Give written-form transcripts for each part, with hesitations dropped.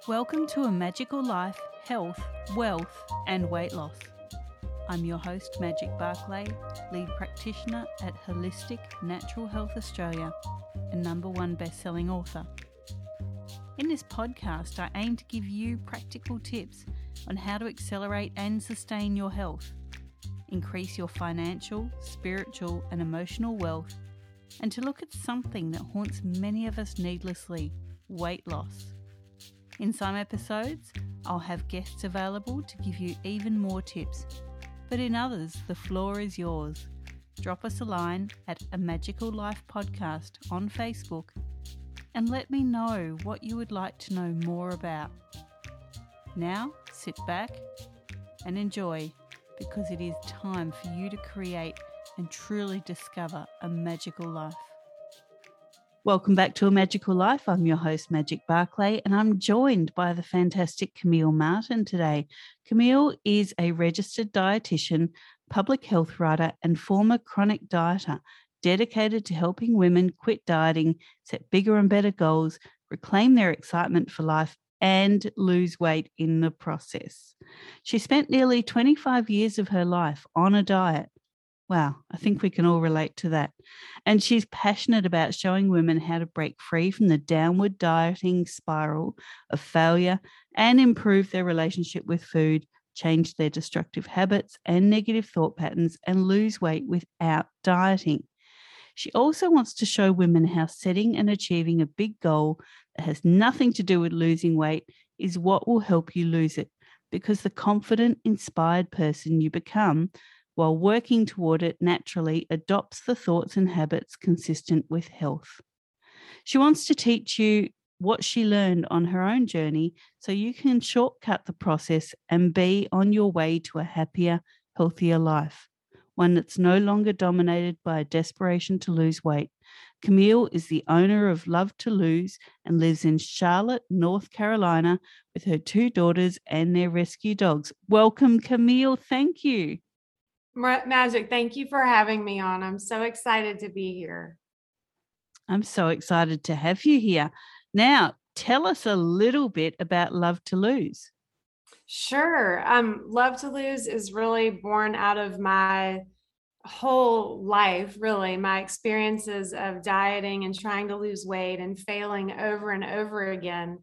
Welcome to A Magical Life, Health, Wealth and Weight Loss. I'm your host, Magic Barclay, lead practitioner at Holistic Natural Health Australia and #1 best-selling author. In this podcast, I aim to give you practical tips on how to accelerate and sustain your health, increase your financial, spiritual and emotional wealth, and to look at something that haunts many of us needlessly, weight loss. In some episodes, I'll have guests available to give you even more tips, but in others, the floor is yours. Drop us a line at A Magical Life Podcast on Facebook and let me know what you would like to know more about. Now, sit back and enjoy, because it is time for you to create and truly discover a magical life. Welcome back to A Magical Life. I'm your host, Magic Barclay, and I'm joined by the fantastic Camille Martin today. Camille is a registered dietitian, public health writer, and former chronic dieter, dedicated to helping women quit dieting, set bigger and better goals, reclaim their excitement for life, and lose weight in the process. She spent nearly 25 years of her life on a diet. Wow, I think we can all relate to that. And she's passionate about showing women how to break free from the downward dieting spiral of failure and improve their relationship with food, change their destructive habits and negative thought patterns, and lose weight without dieting. She also wants to show women how setting and achieving a big goal that has nothing to do with losing weight is what will help you lose it, because the confident, inspired person you become while working toward it naturally adopts the thoughts and habits consistent with health. She wants to teach you what she learned on her own journey so you can shortcut the process and be on your way to a happier, healthier life, one that's no longer dominated by a desperation to lose weight. Camille is the owner of Love to Lose and lives in Charlotte, North Carolina with her 2 daughters and their rescue dogs. Welcome, Camille. Thank you. Magic, thank you for having me on. I'm so excited to be here. I'm so excited to have you here. Now, tell us a little bit about Love to Lose. Sure. Love to Lose is really born out of my whole life, really, my experiences of dieting and trying to lose weight and failing over and over again,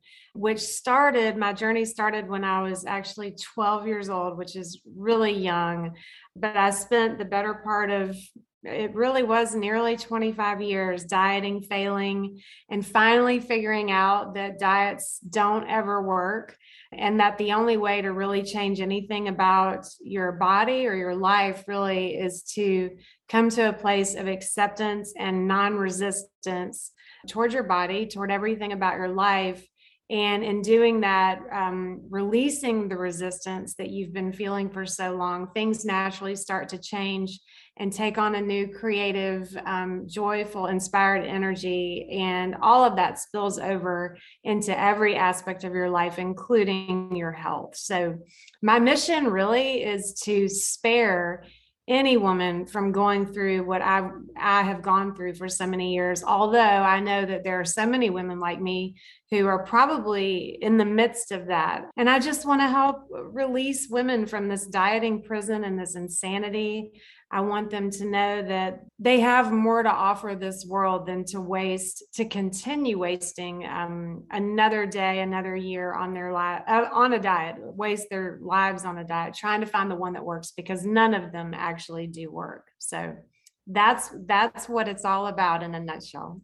my journey started when I was actually 12 years old, which is really young. But I spent the better part of, it really was nearly 25 years dieting, failing, and finally figuring out that diets don't ever work, and that the only way to really change anything about your body or your life really is to come to a place of acceptance and non-resistance toward your body, toward everything about your life. And in doing that, releasing the resistance that you've been feeling for so long, things naturally start to change and take on a new creative, joyful, inspired energy. And all of that spills over into every aspect of your life, including your health. So my mission really is to spare any woman from going through what I have gone through for so many years. Although I know that there are so many women like me who are probably in the midst of that. And I just want to help release women from this dieting prison and this insanity. I want them to know that they have more to offer this world than to continue wasting another day, another year on their on a diet, waste their lives on a diet, trying to find the one that works, because none of them actually do work. So that's what it's all about in a nutshell.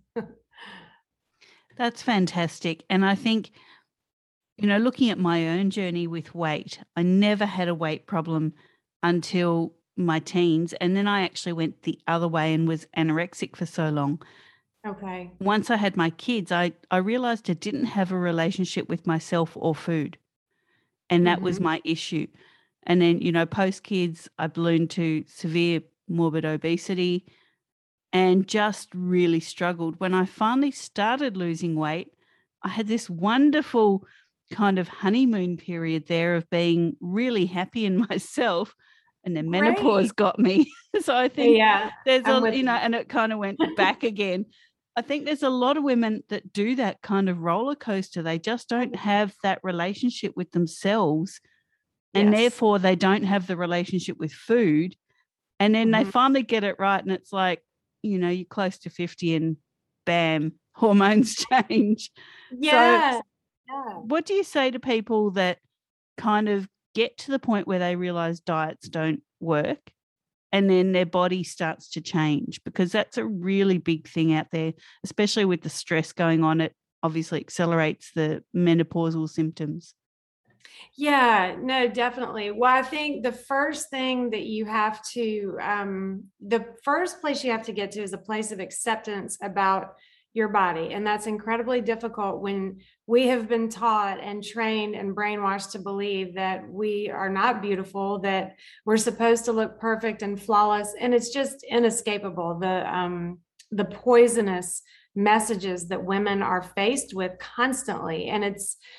That's fantastic. And I think, looking at my own journey with weight, I never had a weight problem until my teens. And then I actually went the other way and was anorexic for so long. Okay. Once I had my kids, I realized I didn't have a relationship with myself or food. And that was my issue. And then, post kids, I ballooned to severe morbid obesity and just really struggled. When I finally started losing weight, I had this wonderful kind of honeymoon period there of being really happy in myself. And then menopause got me. So I think there's and it kind of went back again. I think there's a lot of women that do that kind of roller coaster. They just don't have that relationship with themselves, and Yes. therefore they don't have the relationship with food. And then they finally get it right, and it's like, you're close to 50 and bam, hormones change. Yeah. So what do you say to people that kind of get to the point where they realize diets don't work and then their body starts to change? Because that's a really big thing out there, especially with the stress going on. It obviously accelerates the menopausal symptoms. Yeah, no, definitely. Well, I think the first thing that you have to, the first place you have to get to is a place of acceptance about your body. And that's incredibly difficult when we have been taught and trained and brainwashed to believe that we are not beautiful, that we're supposed to look perfect and flawless. And it's just inescapable. The poisonous messages that women are faced with constantly. And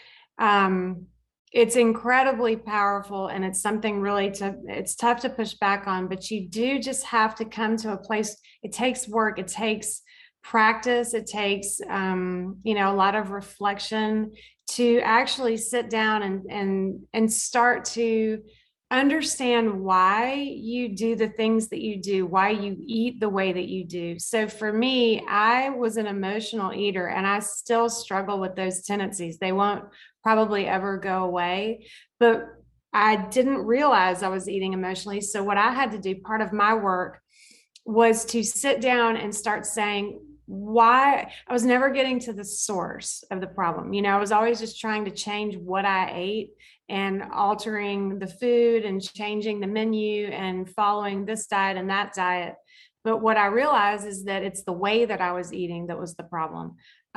it's incredibly powerful, and it's something really it's tough to push back on, but you do just have to come to a place. It takes work, it takes practice, it takes a lot of reflection to actually sit down and start to understand why you do the things that you do, why you eat the way that you do. So for me, I was an emotional eater, and I still struggle with those tendencies. They won't probably ever go away, but I didn't realize I was eating emotionally. So what I had to do, part of my work, was to sit down and start saying why. I was never getting to the source of the problem. I was always just trying to change what I ate and altering the food and changing the menu and following this diet and that diet. But what I realized is that it's the way that I was eating that was the problem.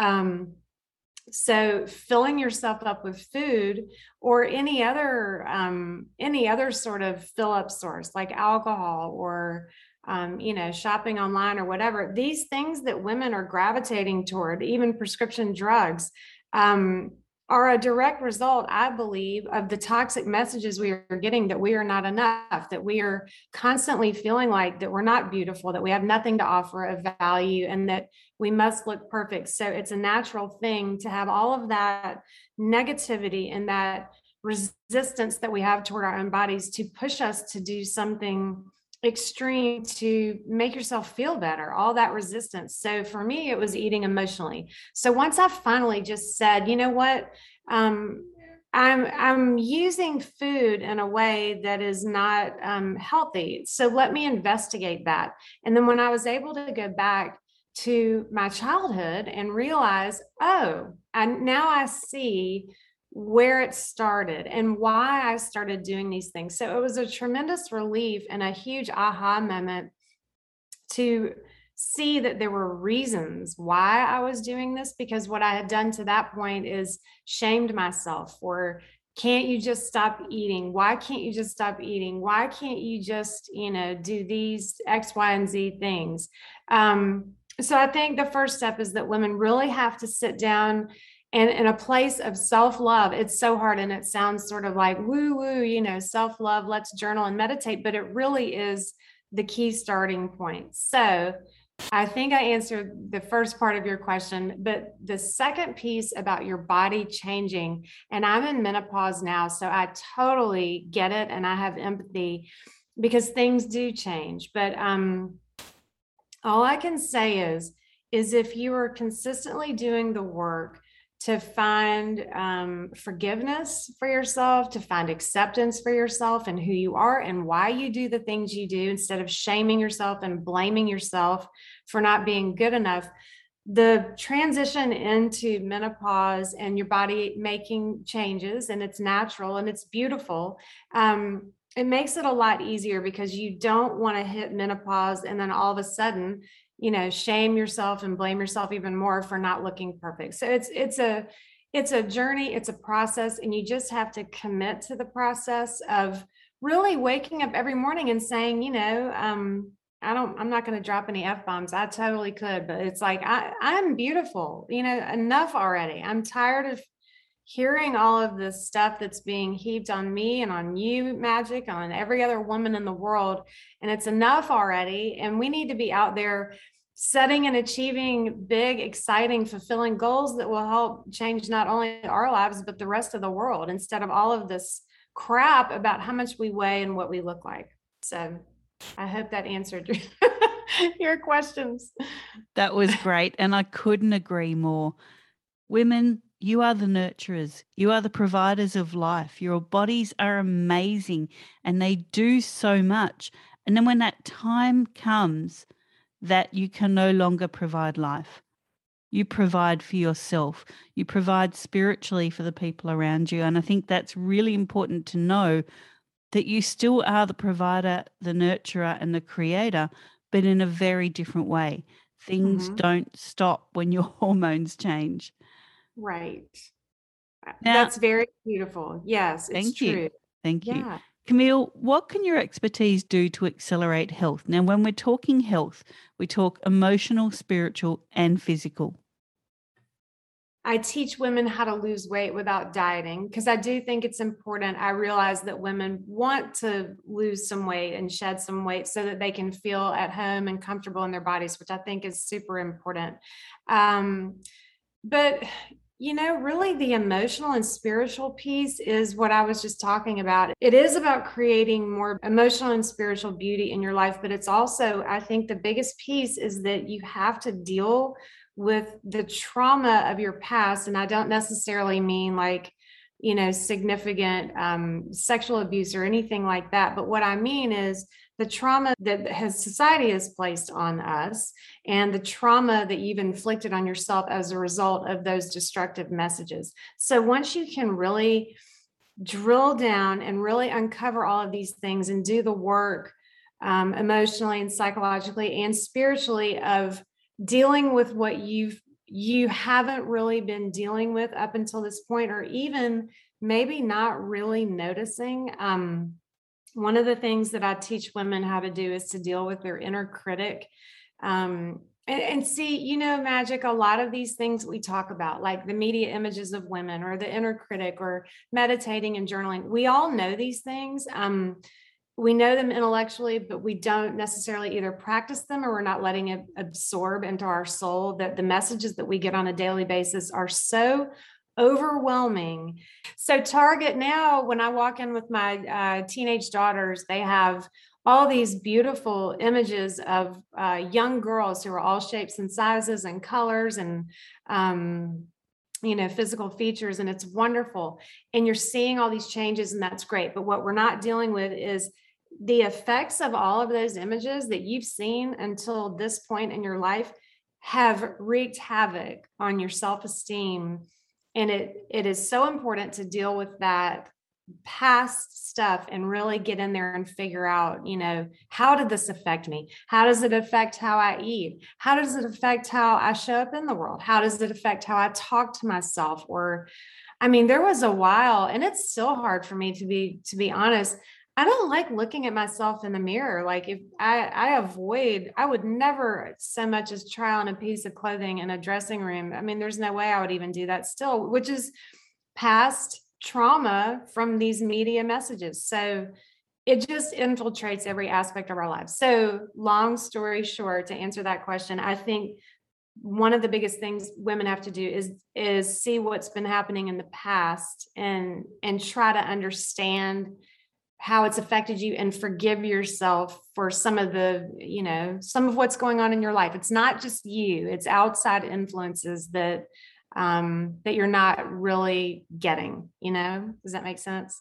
So filling yourself up with food or any other sort of fill up source like alcohol or shopping online or whatever, these things that women are gravitating toward, even prescription drugs, are a direct result, I believe, of the toxic messages we are getting that we are not enough, that we are constantly feeling like that we're not beautiful, that we have nothing to offer of value, and that we must look perfect. So it's a natural thing to have all of that negativity and that resistance that we have toward our own bodies to push us to do something extreme to make yourself feel better, all that resistance. So for me, it was eating emotionally. So once I finally just said, you know what, I'm using food in a way that is not healthy. So let me investigate that. And then when I was able to go back to my childhood and realize, now I see where it started and why I started doing these things. So it was a tremendous relief and a huge aha moment to see that there were reasons why I was doing this, because what I had done to that point is shamed myself for, can't you just stop eating? Why can't you just stop eating? Why can't you just, do these X, Y, and Z things? So I think the first step is that women really have to sit down and in a place of self-love. It's so hard and it sounds sort of like woo woo, self-love, let's journal and meditate, but it really is the key starting point. So I think I answered the first part of your question, but the second piece about your body changing, and I'm in menopause now, so I totally get it and I have empathy because things do change. But all I can say is if you are consistently doing the work to find forgiveness for yourself, to find acceptance for yourself and who you are and why you do the things you do, instead of shaming yourself and blaming yourself for not being good enough, the transition into menopause and your body making changes, and it's natural and it's beautiful. It makes it a lot easier because you don't want to hit menopause and then all of a sudden, shame yourself and blame yourself even more for not looking perfect. So it's a journey, it's a process, and you just have to commit to the process of really waking up every morning and saying, I'm not going to drop any F-bombs. I totally could, but it's like, I'm beautiful, enough already. I'm tired of hearing all of this stuff that's being heaped on me and on you, Magic, on every other woman in the world. And it's enough already. And we need to be out there setting and achieving big, exciting, fulfilling goals that will help change not only our lives, but the rest of the world, instead of all of this crap about how much we weigh and what we look like. So I hope that answered your questions. That was great. And I couldn't agree more. Women, you are the nurturers. You are the providers of life. Your bodies are amazing and they do so much. And then when that time comes that you can no longer provide life, you provide for yourself. You provide spiritually for the people around you. And I think that's really important to know, that you still are the provider, the nurturer, and the creator, but in a very different way. Things don't stop when your hormones change. Right. Now, that's very beautiful. Yes, it's true. Thank you. Camille, what can your expertise do to accelerate health? Now, when we're talking health, we talk emotional, spiritual, and physical. I teach women how to lose weight without dieting, because I do think it's important. I realize that women want to lose some weight and shed some weight so that they can feel at home and comfortable in their bodies, which I think is super important. But really the emotional and spiritual piece is what I was just talking about. It is about creating more emotional and spiritual beauty in your life, but it's also, I think the biggest piece is that you have to deal with the trauma of your past. And I don't necessarily mean like, significant sexual abuse or anything like that. But what I mean is the trauma that society has placed on us, and the trauma that you've inflicted on yourself as a result of those destructive messages. So once you can really drill down and really uncover all of these things and do the work emotionally and psychologically and spiritually of dealing with what you haven't really been dealing with up until this point, or even maybe not really noticing. One of the things that I teach women how to do is to deal with their inner critic. And see, Magic, a lot of these things we talk about, like the media images of women or the inner critic or meditating and journaling, we all know these things. We know them intellectually, but we don't necessarily either practice them or we're not letting it absorb into our soul. That the messages that we get on a daily basis are so overwhelming. So Target now, when I walk in with my teenage daughters, they have all these beautiful images of young girls who are all shapes and sizes and colors and physical features, and it's wonderful. And you're seeing all these changes, and that's great. But what we're not dealing with is the effects of all of those images that you've seen until this point in your life have wreaked havoc on your self-esteem. And it is so important to deal with that past stuff and really get in there and figure out, how did this affect me? How does it affect how I eat? How does it affect how I show up in the world? How does it affect how I talk to myself? Or, there was a while, and it's still hard for me to be honest. I don't like looking at myself in the mirror. Like if I would never so much as try on a piece of clothing in a dressing room. There's no way I would even do that still, which is past trauma from these media messages. So it just infiltrates every aspect of our lives. So long story short, to answer that question, I think one of the biggest things women have to do is see what's been happening in the past and try to understand how it's affected you and forgive yourself for some of what's going on in your life. It's not just you, it's outside influences that you're not really getting, does that make sense?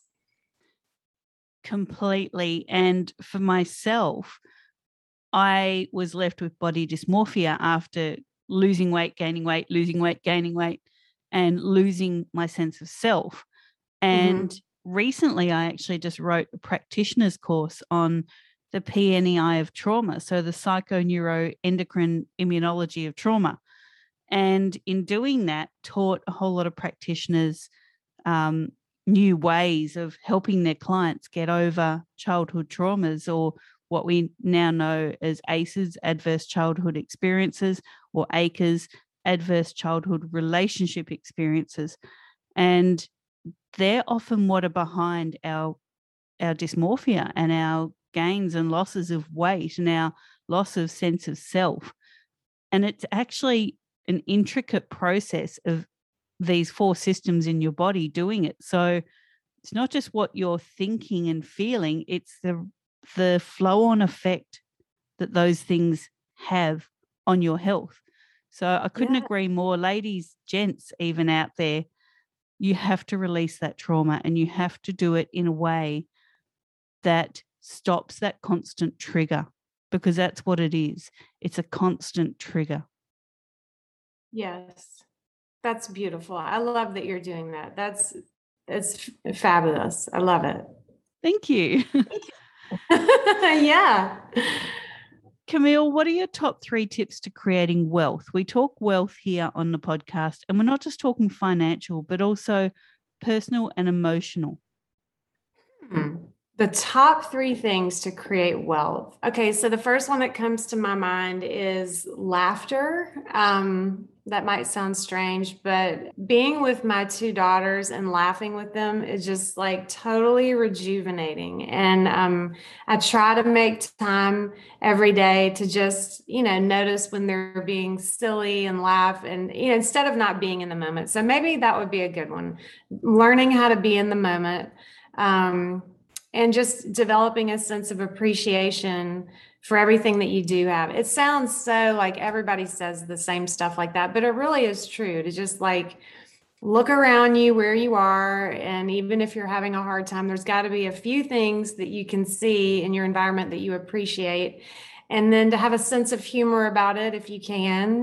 Completely. And for myself, I was left with body dysmorphia after losing weight, gaining weight, losing weight, gaining weight, and losing my sense of self. And recently, I actually just wrote a practitioner's course on the PNEI of trauma, so the psychoneuroendocrine immunology of trauma. And in doing that, taught a whole lot of practitioners new ways of helping their clients get over childhood traumas, or what we now know as ACEs, adverse childhood experiences, or ACEs, adverse childhood relationship experiences. And they're often what are behind our dysmorphia and our gains and losses of weight and our loss of sense of self. And it's actually an intricate process of these 4 systems in your body doing it. So it's not just what you're thinking and feeling, it's the flow-on effect that those things have on your health. So I couldn't agree more. Ladies, gents, even out there, you have to release that trauma, and you have to do it in a way that stops that constant trigger, because that's what it is. It's a constant trigger. Yes. That's beautiful. I love that you're doing that. It's fabulous. I love it. Thank you. Yeah. Camille, what are your top 3 tips to creating wealth? We talk wealth here on the podcast, and we're not just talking financial, but also personal and emotional. The top 3 things to create wealth. Okay, so the first one that comes to my mind is laughter. That might sound strange, but being with my 2 daughters and laughing with them is just like totally rejuvenating. And I try to make time every day to just, notice when they're being silly and laugh, and, instead of not being in the moment. So maybe that would be a good one. Learning how to be in the moment. And just developing a sense of appreciation for everything that you do have. It sounds so like everybody says the same stuff like that, but it really is true to just like look around you where you are. And even if you're having a hard time, there's got to be a few things that you can see in your environment that you appreciate. And then to have a sense of humor about it, if you can,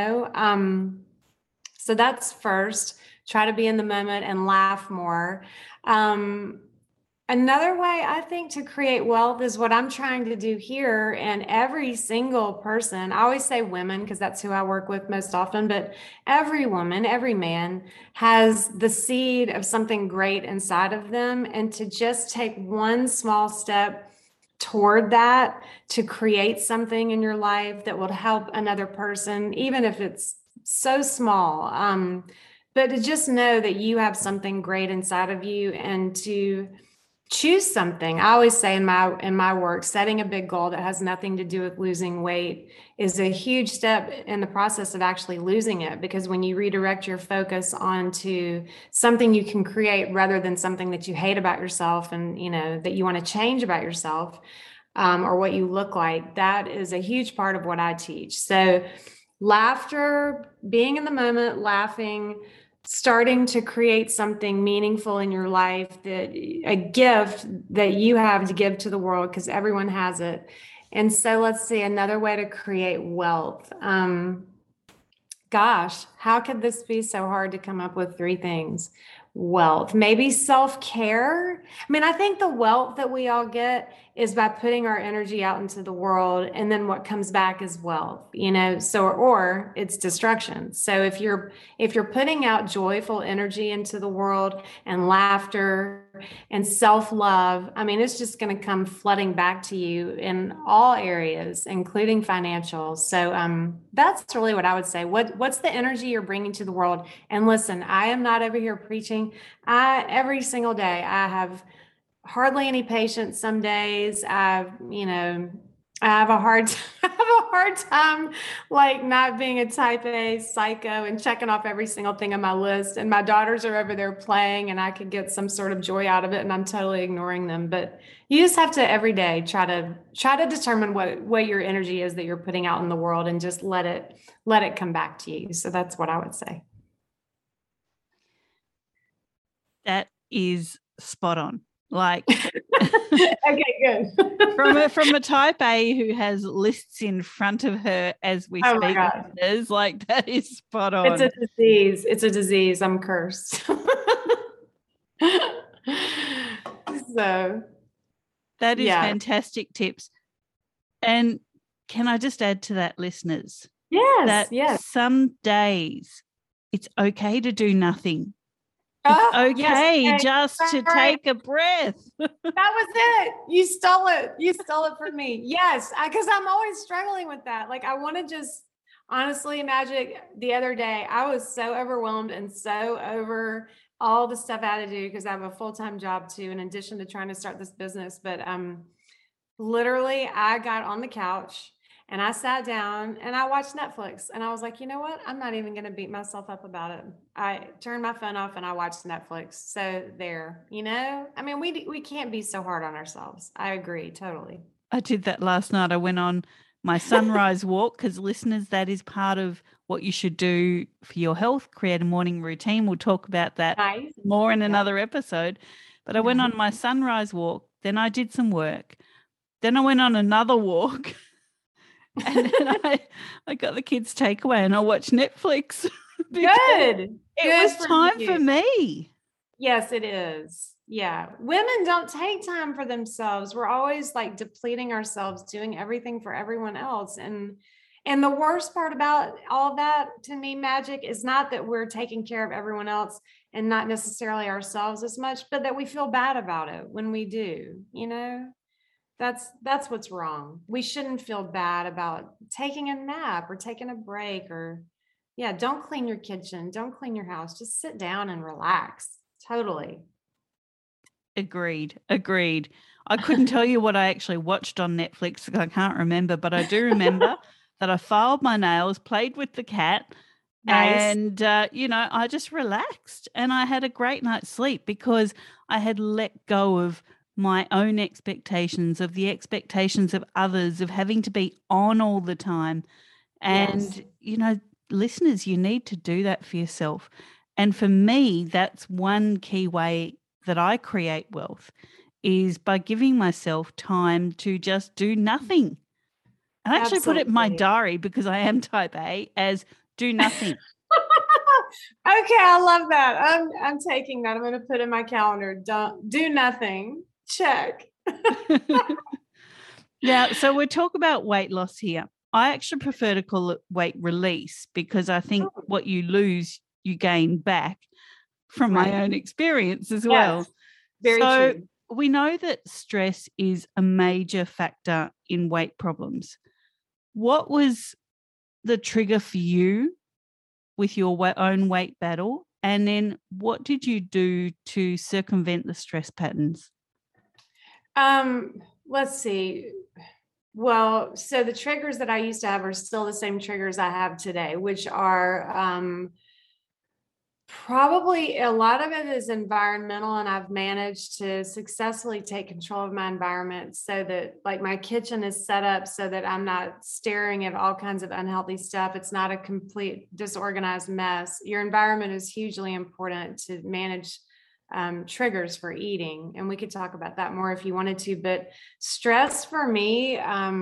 So that's first. Try to be in the moment and laugh more. Another way I think to create wealth is what I'm trying to do here. And every single person, I always say women because that's who I work with most often, but every woman, every man has the seed of something great inside of them. And to just take one small step toward that, to create something in your life that will help another person, even if it's so small. But to just know that you have something great inside of you, and to choose something. I always say in my work, setting a big goal that has nothing to do with losing weight is a huge step in the process of actually losing it. Because when you redirect your focus onto something you can create rather than something that you hate about yourself and, that you want to change about yourself, or what you look like, that is a huge part of what I teach. So laughter, being in the moment, laughing, starting to create something meaningful in your life, that a gift that you have to give to the world, because everyone has it. And so let's see, another way to create wealth. Gosh, how could this be so hard to come up with 3 things? Wealth, maybe self-care. I mean, I think the wealth that we all get is by putting our energy out into the world, and then what comes back is wealth, or it's destruction. So if you're putting out joyful energy into the world and laughter and self-love, I mean, it's just going to come flooding back to you in all areas, including financial. So that's really what I would say. What's the energy you're bringing to the world? And listen, I am not over here preaching. Every single day, I have hardly any patience. Some days I have a hard time like not being a type A psycho and checking off every single thing on my list. And my daughters are over there playing, and I could get some sort of joy out of it, and I'm totally ignoring them. But you just have to every day try to determine what your energy is that you're putting out in the world, and just let it come back to you. So that's what I would say. That is spot on. Like, okay, good. from a type A who has lists in front of her as we speak, is like, that is spot on. It's a disease. It's a disease. I'm cursed. So that is fantastic tips. And can I just add to that, listeners? Yes. Some days it's okay to do nothing. It's okay just to take a breath. That was it. You stole it. You stole it from me. Yes, because I'm always struggling with that. Like, I want to just, honestly, Magic, the other day, I was so overwhelmed and so over all the stuff I had to do, because I have a full-time job too, in addition to trying to start this business. But literally, I got on the couch And I sat down and I watched Netflix and I was like, you know what? I'm not even going to beat myself up about it. I turned my phone off and I watched Netflix. So there, I mean, we can't be so hard on ourselves. I agree. Totally. I did that last night. I went on my sunrise walk because, listeners, that is part of what you should do for your health. Create a morning routine. We'll talk about that Nice. more in Yeah. another episode. But I went on my sunrise walk. Then I did some work. Then I went on another walk. And then I got the kids' takeaway and I watched Netflix. Good. It was time for me. Yes, it is. Yeah. Women don't take time for themselves. We're always like depleting ourselves, doing everything for everyone else. And the worst part about all that to me, Magic, is not that we're taking care of everyone else and not necessarily ourselves as much, but that we feel bad about it when we do, that's what's wrong. We shouldn't feel bad about taking a nap or taking a break don't clean your kitchen. Don't clean your house. Just sit down and relax. Totally. Agreed. I couldn't tell you what I actually watched on Netflix. I can't remember, but I do remember that I filed my nails, played with the cat, Nice. and, I just relaxed and I had a great night's sleep because I had let go of my own expectations, of the expectations of others, of having to be on all the time. And, listeners, you need to do that for yourself. And for me, that's one key way that I create wealth is by giving myself time to just do nothing. And I actually put it in my diary because I am type A as do nothing. Okay, I love that. I'm taking that. I'm going to put in my calendar. Don't do nothing. Check. Now, so we'll talk about weight loss here. I actually prefer to call it weight release because I think what you lose, you gain back from my own experience as well. Yes, very true. We know that stress is a major factor in weight problems. What was the trigger for you with your own weight battle? And then what did you do to circumvent the stress patterns? Let's see. Well, so the triggers that I used to have are still the same triggers I have today, which are probably a lot of it is environmental, and I've managed to successfully take control of my environment so that like my kitchen is set up so that I'm not staring at all kinds of unhealthy stuff. It's not a complete disorganized mess. Your environment is hugely important to manage triggers for eating. And we could talk about that more if you wanted to, but stress for me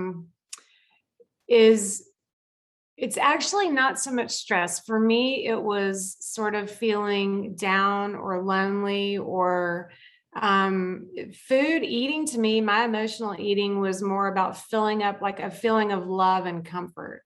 it's actually not so much stress. For me, it was sort of feeling down or lonely or food eating. To me, my emotional eating was more about filling up like a feeling of love and comfort,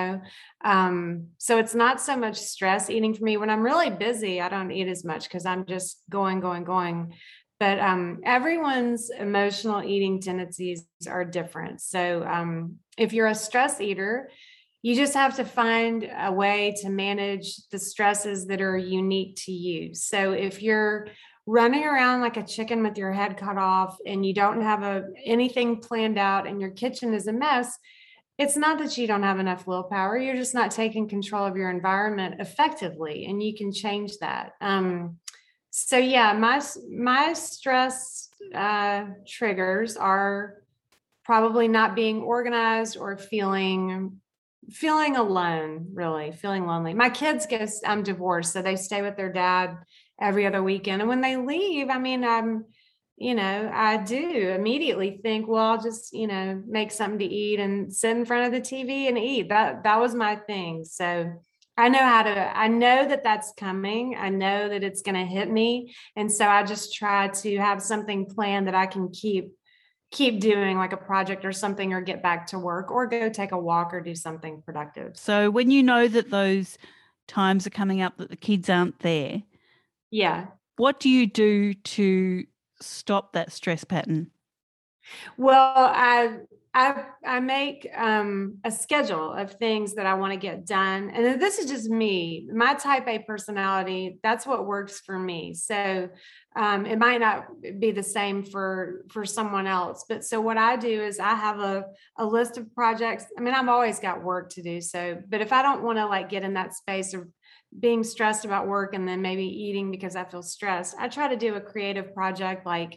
so it's not so much stress eating for me. When I'm really busy, I don't eat as much because I'm just going. But everyone's emotional eating tendencies are different. So if you're a stress eater, you just have to find a way to manage the stresses that are unique to you. So if you're running around like a chicken with your head cut off and you don't have anything planned out and your kitchen is a mess, it's not that you don't have enough willpower. You're just not taking control of your environment effectively, and you can change that. So yeah, my stress triggers are probably not being organized or feeling alone, really feeling lonely. My kids I'm divorced, so they stay with their dad every other weekend. And when they leave, I mean, I do immediately think, well, I'll just, make something to eat and sit in front of the TV and eat. That was my thing. So I know that that's coming. I know that it's going to hit me. And so I just try to have something planned that I can keep doing, like a project or something, or get back to work or go take a walk or do something productive. So when you know that those times are coming up that the kids aren't there, yeah, what do you do to stop that stress pattern? Well, I make a schedule of things that I want to get done. And then this is just me, my type A personality. That's what works for me. So it might not be the same for someone else. But so what I do is I have a list of projects. I mean, I've always got work to do. So, but if I don't want to like get in that space of being stressed about work and then maybe eating because I feel stressed, I try to do a creative project like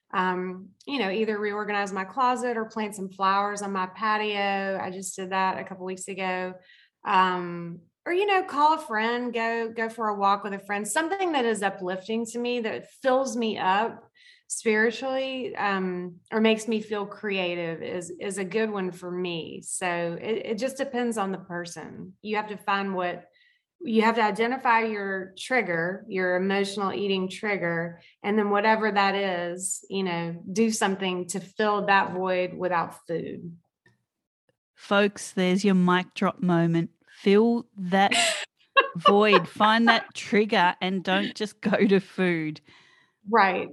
either reorganize my closet or plant some flowers on my patio. I just did that a couple weeks ago. Or call a friend, go for a walk with a friend, something that is uplifting to me, that fills me up spiritually, or makes me feel creative is a good one for me. So it just depends on the person. You have to identify your trigger, your emotional eating trigger, and then whatever that is, do something to fill that void without food. Folks, there's your mic drop moment. Fill that void, find that trigger, and don't just go to food. Right.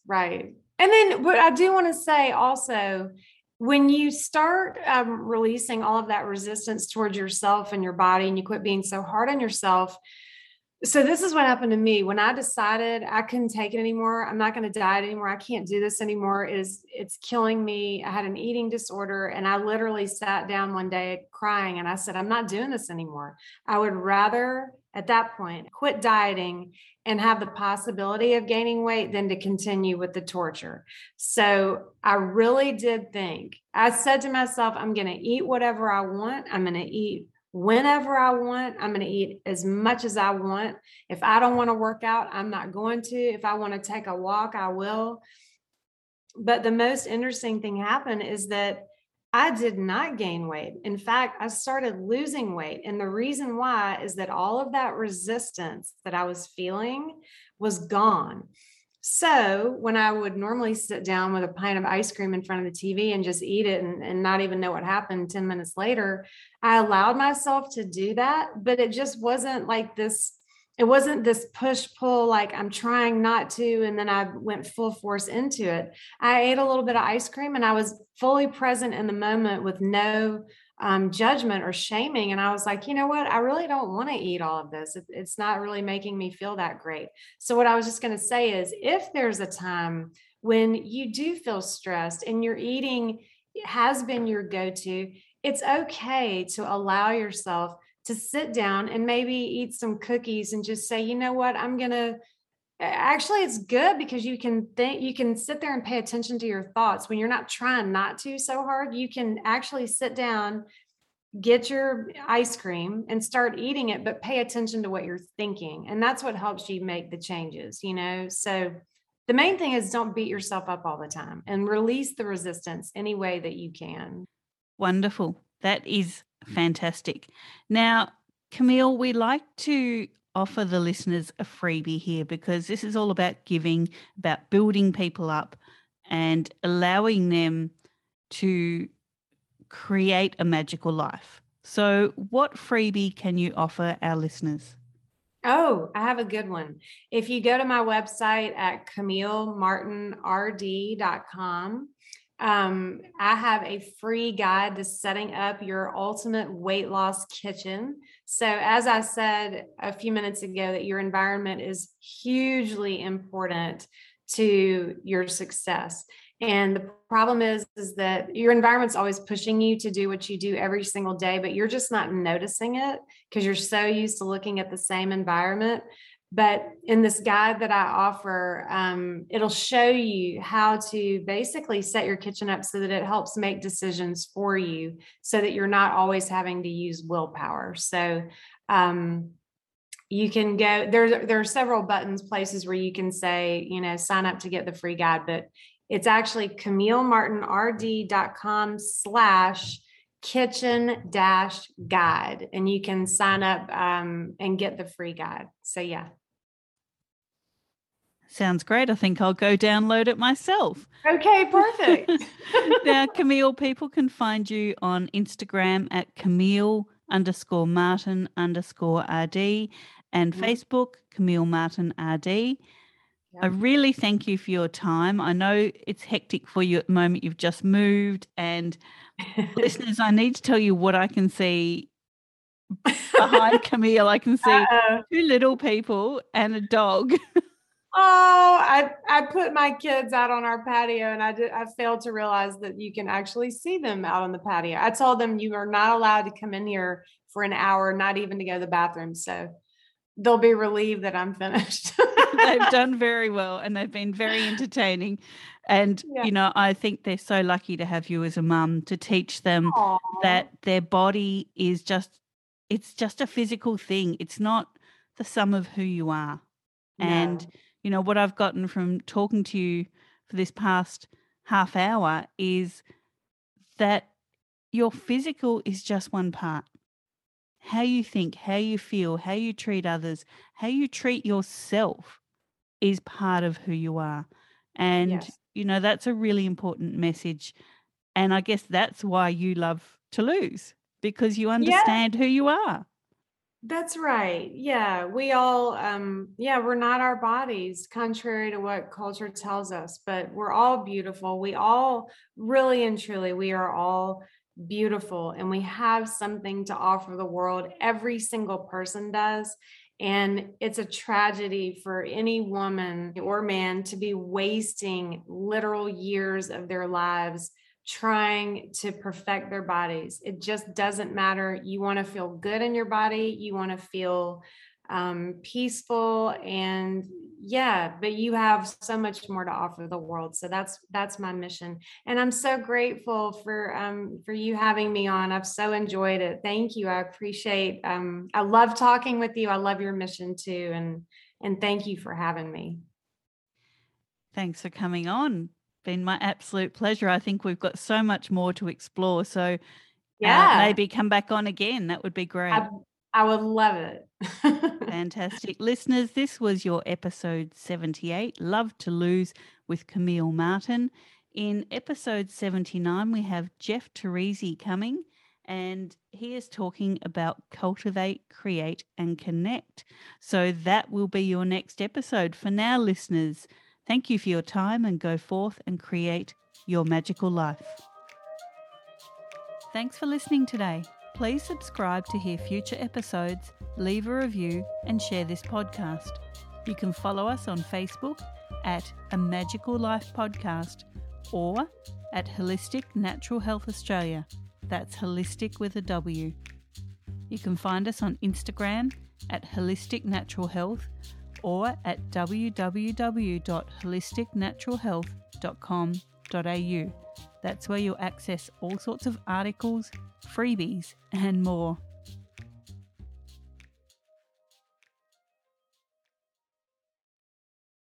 And then what I do want to say also, when you start releasing all of that resistance towards yourself and your body, and you quit being so hard on yourself. So this is what happened to me when I decided I couldn't take it anymore. I'm not going to diet anymore. I can't do this anymore. It's killing me. I had an eating disorder, and I literally sat down one day crying, and I said, I'm not doing this anymore. I would rather at that point quit dieting and have the possibility of gaining weight than to continue with the torture. So I really did think, I said to myself, I'm going to eat whatever I want. I'm going to eat whenever I want. I'm going to eat as much as I want. If I don't want to work out, I'm not going to. If I want to take a walk, I will. But the most interesting thing happened is that I did not gain weight. In fact, I started losing weight. And the reason why is that all of that resistance that I was feeling was gone. So when I would normally sit down with a pint of ice cream in front of the TV and just eat it and not even know what happened 10 minutes later, I allowed myself to do that, but it just wasn't like this. It wasn't this push pull, like I'm trying not to. And then I went full force into it. I ate a little bit of ice cream and I was fully present in the moment with no judgment or shaming. And I was like, you know what? I really don't want to eat all of this. It's not really making me feel that great. So what I was just going to say is, if there's a time when you do feel stressed and your eating has been your go-to, it's okay to allow yourself to sit down and maybe eat some cookies and just say, you know what, actually, it's good because you can sit there and pay attention to your thoughts when you're not trying not to so hard. You can actually sit down, get your ice cream and start eating it, but pay attention to what you're thinking. And that's what helps you make the changes, So the main thing is, don't beat yourself up all the time and release the resistance any way that you can. Wonderful. That is fantastic. Now, Camille, we like to offer the listeners a freebie here, because this is all about giving, about building people up and allowing them to create a magical life. So what freebie can you offer our listeners? Oh, I have a good one. If you go to my website at CamilleMartinRD.com, I have a free guide to setting up your ultimate weight loss kitchen. So as I said a few minutes ago, that your environment is hugely important to your success. And the problem is that your environment's always pushing you to do what you do every single day, but you're just not noticing it because you're so used to looking at the same environment. But in this guide that I offer, it'll show you how to basically set your kitchen up so that it helps make decisions for you, so that you're not always having to use willpower. So you can go, there are several buttons, places where you can say, sign up to get the free guide, but it's actually CamilleMartinRD.com/kitchen-guide. And you can sign up and get the free guide. So yeah. Sounds great. I think I'll go download it myself. Okay, perfect. Now, Camille, people can find you on Instagram at Camille_Martin_RD and Facebook, Camille Martin RD. I really thank you for your time. I know it's hectic for you at the moment. You've just moved, and listeners, I need to tell you what I can see behind Camille. I can see two little people and a dog. Oh, I put my kids out on our patio, and I failed to realize that you can actually see them out on the patio. I told them you are not allowed to come in here for an hour, not even to go to the bathroom. So they'll be relieved that I'm finished. They've done very well, and they've been very entertaining. And, I think they're so lucky to have you as a mum to teach them that their body is it's just a physical thing. It's not the sum of who you are. No. And, what I've gotten from talking to you for this past half hour is that your physical is just one part. How you think, how you feel, how you treat others, how you treat yourself is part of who you are. And, that's a really important message. And I guess that's why you love to lose, because you understand who you are. That's right. Yeah. We all, we're not our bodies, contrary to what culture tells us, but we're all beautiful. We all really and truly, we are all beautiful, and we have something to offer the world. Every single person does. And it's a tragedy for any woman or man to be wasting literal years of their lives trying to perfect their bodies. It just doesn't matter. You want to feel good in your body. You want to feel peaceful, and but you have so much more to offer the world. So that's my mission. And I'm so grateful for you having me on. I've so enjoyed it. Thank you. I appreciate, I love talking with you. I love your mission too. And thank you for having me. Thanks for coming on. Been my absolute pleasure. I think we've got so much more to explore. So maybe come back on again. That would be great. I would love it. Fantastic. Listeners, this was your episode 78, Love to Lose with Camille Martin. In episode 79, we have Jeff Teresi coming, and he is talking about cultivate, create, and connect. So that will be your next episode. For now, listeners, thank you for your time, and go forth and create your magical life. Thanks for listening today. Please subscribe to hear future episodes, leave a review, and share this podcast. You can follow us on Facebook at A Magical Life Podcast or at Holistic Natural Health Australia. That's holistic with a W. You can find us on Instagram at Holistic Natural Health or at www.holisticnaturalhealth.com.au. That's where you'll access all sorts of articles, freebies, and more.